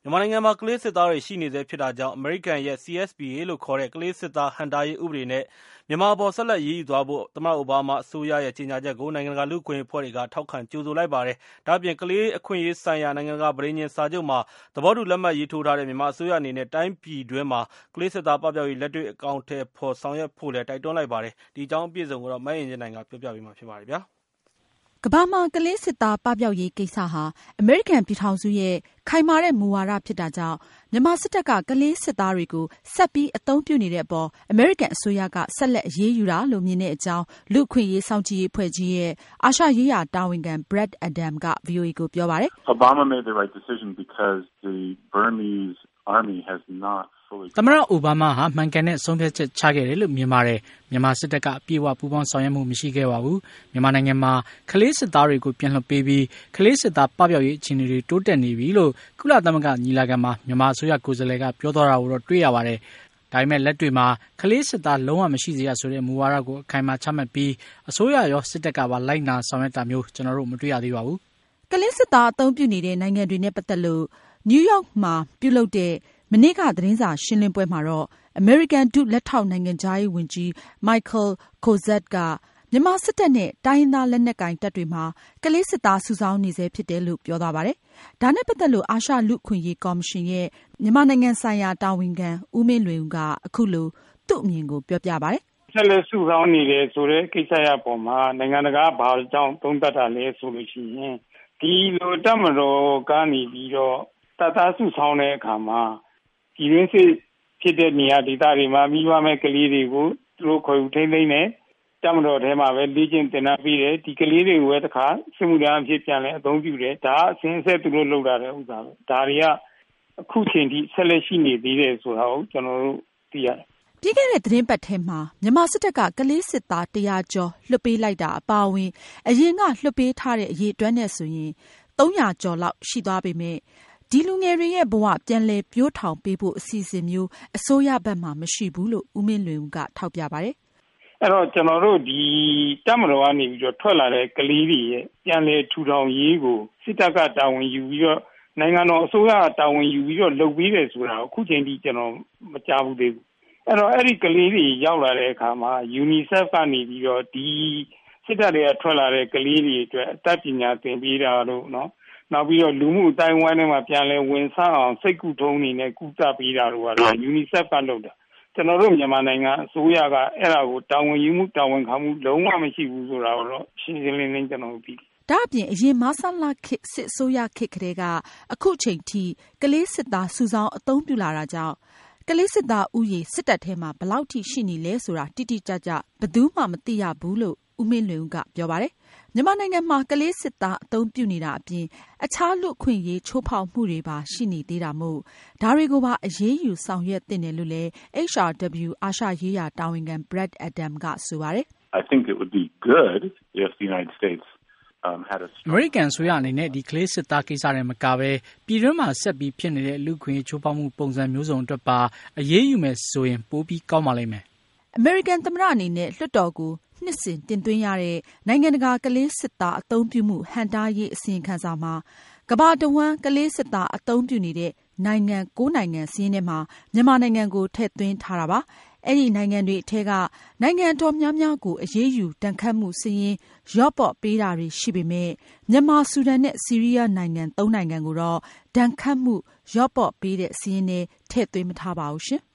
မြန်မာနိုင်ငံမှာကလေးစစ်သားတွေရှိနေဆဲဖြစ်တာကြောင့်အမေရိကန်ရဲ့ CSPA လို့ခေါ်တဲ့ကလေးစစ်သားဟန့်တားရေးဥပဒေနဲ့မြန်မာအပေါ်ဆက်လက်အရေးယူသွားဖို့သမ္မတအိုဘားမားအစိုးရရဲ့ကြေညာချက်ကိုနိုင်ငံတကာလူ့အခွင့်အရေးအဖွဲ့တွေကထောက်ခံကြိုဆိုလိုက်ပါတယ်။ဒါ့အပြင်ကလေးအခွင့်အရေးဆိုင်ရာနိုင်ငံတကာပဋိညာဉ်စာချုပ်မှာသဘောတူလက်မှတ်ရေးထိုးထားတဲ့မြန်မာအစိုးရအနေနဲ့တိုင်းပြည်တွင်းမှာကလေးစစ်သားပပျောက်ရေးလက်တွေ့အကောင်အထည်ဖော်ဆောင်ရွက်ဖို့လည်းတိုက်တွန်းလိုက်ပါတယ်။ဒီအကြောင်းအပြည့်အစုံကိုမအင်ကြင်းနိုင်ကပြောပြပေးမှာဖြစ်ပါတယ်ဗျာ။ကမ္ဘာမှာကလေးစစ်သားပပျောက်ရေးကိစ္စဟာအမေရိကန်ပြည်ထောင်စုရဲ့ခိုင်မာတဲ့မူဝါဒဖြစ်တာကြောင့်မြန်မာစစ်တပ်ကကလေးစစ်သားတွေကိုဆက်ပြီးအသုံးပြုနေတဲ့အပေါ်အမေရိကန်အစိုးရကဆက်လက်အရေးယူတာလို့မြင်တဲ့အကြောင်းလူ့အခွင့်အရေးစောင့်ကြည့်ရေးအဖွဲ့ကြီးရဲ့အာရှရေးရာတာဝန်ခံ Brad Adam က VOA ကိုပြောပါတယ်။ Obama made the right decision because the Burmese army has not သမ္မတအိုဘားမားဟာမှန်ကန်တဲ့ဆုံးဖြတ်ချက်ချခဲ့တယ်လို့မြင်ပါတယ်။မြန်မာစစ်တပ်ကအပြည့်အဝပူးပေါင်းဆောင်ရွက်မှုမရှိခဲ့ပါဘူး။မြန်မာနိုင်ငံမှာကလေးစစ်သားတွေကိုပြန်လွှတ်ပေးပြီးကလေးစစ်သားပပျောက်ရေးအခြေအနေတွေတိုးတက်နေပြီလို့ကုလသမဂ္ဂညီလာခံမှာမြန်မာအစိုးရကိုယ်စားလှယ်ကပြောသွားတာကိုတော့တွေ့ရပါတယ်။ဒါပေမဲ့လက်တွေ့မှာကလေးစစ်သားလုံးဝမရှိစေရဆိုတဲ့မူဝါဒကိုအခိုင်အမာချမှတ်ပြီးအစိုးရရောစစ်တပ်ကပါလိုက်နာဆောင်ရွက်တာမျိုးကျွန်တော်တို့မတွေ့ရသေးပါဘူး။ကလေးစစ်သားအသုံးပြုနေတဲ့နိုင်ငံတွေနဲ့ပတ်သက်လို့နယူးယောက်မှာပြုလုပ်တဲ့မနေ့ကသတင်းစာရှင်းလင်းပွဲမှာတော့အမေရိကန်ဒုလက်ထောက်နိုင်ငံခြားရေးဝန်ကြီး Michael Kozak ကမြန်မာစစ်တပ်နဲ့တိုင်းရင်းသားလက်နက်ကိုင်တပ်တွေမှာကလေးစစ်သားစုဆောင်းနေဆဲဖြစ်တယ်လို့ပြောသွားပါတယ်။ဒါနဲ့ပတ်သက်လို့အာရှလူ့အခွင့်အရေးကော်မရှင်ရဲ့မြန်မာနိုင်ငံဆိုင်ရာတာဝန်ခံဦးမင်းလွင်ဦးကအခုလိုသူ့အမြင်ကိုပြောပြပါတယ်။ဆက်လက်စုဆောင်းနေတယ်ဆိုတဲ့ကိစ္စရပ်ပေါ်မှာနိုင်ငံတကာဘာကြောင့်သုံးသပ်တာလဲဆိုလို့ရှိရင်ဒီလိုတပ်မတော်ကနေပြီးတော့တပ်သားစုဆောင်းတဲ့အခါမှာဒီရင်းစစ်ဖြစ်တဲ့နေရာဒေသတွေမှာမိဘမဲ့ကလေးတွေကိုသူတို့ခေါ်ယူထိန်းသိမ်းတယ်တပ်မတော်ထဲမှာပဲလေ့ကျင့်သင်တန်းပေးတယ်ဒီကလေးတွေကိုပဲတခါစစ်မှုထမ်းအဖြစ်ပြန်လဲအသုံးပြုတယ်ဒါအစဉ်အဆက်သူတို့လုပ်တာတဲ့ဥစ္စာပဲဒါတွေကအခုချိန်ထိဆက်လက်ရှိနေသေးတယ်ဆိုတာကိုကျွန်တော်တို့သိရတယ်ပြီးခဲ့တဲ့သတင်းပတ်ထဲမှာမြန်မာစစ်တပ်ကကလေးစစ်သား100ကျော်လွှတ်ပေးလိုက်တာအပါအဝင်အရင်ကလွှတ်ပေးထားတဲ့အရေးအတွက်နဲ့ဆိုရင်300ကျော်လောက်ရှိသွားပေမဲ့ဒီလူငယ်တွေရဲ့ဘဝပြန်လည်ပြိုးထောင်ပေးဖို့အစီအစဉ်မျိုးအစိုးရဘက်မှမရှိဘူးလို့ဦးမင်းလွင်ဦးကထောက်ပြပါတယ်။အဲ့တော့ကျွန်တော်တို့ဒီတပ်မတော်ကနေပြီးတော့ထွက်လာတဲ့ကလေးတွေရဲ့ပြန်လည်ထူထောင်ရေးကိုစစ်တပ်ကတာဝန်ယူပြီးတော့နိုင်ငံတော်အစိုးရကတာဝန်ယူပြီးတော့လုပ်ပြီးတယ်ဆိုတာအခုချိန်ထိကျွန်တော်မကြားဘူးသေးဘူး။အဲ့တော့အဲ့ဒီကလေးတွေရောက်လာတဲ့အခါမှာ UNICEF ကနေပြီးတော့ဒီစစ်တပ်တွေကထွက်လာတဲ့ကလေးတွေအတွက်အတတ်ပညာသင်ပေးတာလို့နော်နောက်ပြီးတော့လူမှုအတိုင်းဝိုင်းထဲမှာပြန်လဲဝင်ဆအောင်စိတ်ကူထုံးနေနဲ့ကုသပေးတာတို့ကတော့ UNICEF ကလုပ်တာကျွန်တော်တို့မြန်မာနိုင်ငံအစိုးရကအဲ့ဒါကိုတာဝန်ယူမှုတာဝန်ခံမှုလုံးဝမရှိဘူးဆိုတာတော့ရှင်းရှင်းလင်းလင်းကျွန်တော်ပြီးဒါအပြင်အရင်မဆလာခေတ်စစ်အစိုးရခေတ်ကလေးကအခုချိန်ထိကလေးစစ်သားစုဆောင်းအသုံးပြုလာတာကြောင့်ကလေးစစ်သားဥယျာဉ်စစ်တပ်ထဲမှာဘယ်လောက်ထိရှိနေလဲဆိုတာတိတိကျကျဘယ်သူမှမသိရဘူးလို့ဦးမင်းလွင်ဦးကပြောပါတယ်။မြန်မာနိုင်ငံမှာကလေးစစ်သားအသုံးပြုနေတာအပြင်အခြားလူ့အခွင့်အရေးချိုးဖောက်မှုတွေပါရှိနေသေးတာမို့ဒါတွေကိုပါအရေးယူဆောင်ရွက်သင့်တယ်လို့လည်း HRW အာရှရေးရာတာဝန်ခံ Brad Adam ကဆိုပါတယ်။ I think it would be good if the United States အမေရိကန်ဆိုရအနေနဲ့ဒီကလေးစစ်သားကိစ္စတွေမကပဲပြည်တွင်းမှာဆက်ပြီးဖြစ်နေတဲ့လူ့ခွင့်ချိုးဖောက်မှုပုံစံမျိုးစုံအတွက်ပါအရေးယူမယ်ဆိုရင်ပိုပြီးကောင်းပါလိမ့်မယ်။အမေရိကန်သမ္မတအနေနဲ့လွှတ်တော်ကိုနှစ်စဉ်တင်သွင်းရတဲ့နိုင်ငံတကာကလေးစစ်သားအသုံးပြုမှုဟန့်တားရေးအစီရင်ခံစာမှာကမ္ဘာတဝန်းကလေးစစ်သားအသုံးပြုနေတဲ့နိုင်ငံ9နိုင်ငံစာရင်းထဲမှာမြန်မာနိုင်ငံကိုထည့်သွင်းထားတာပါ။အဲ့ဒီနိုင်ငံတွေအထက်ကနိုင်ငံတော်များများကိုအရေးယူတန်ခတ်မှုစာရင်းရော့ပေါ့ပေးတာတွေရှိပေမဲ့မြန်မာဆူဒန်နဲ့ဆီးရီးယားနိုင်ငံ3နိုင်ငံကိုတော့ဒဏ်ခတ်မှုရော့ပေါ့ပေးတဲ့စာရင်းနဲ့ထည့်သွင်းမထားပါဘူးရှင်။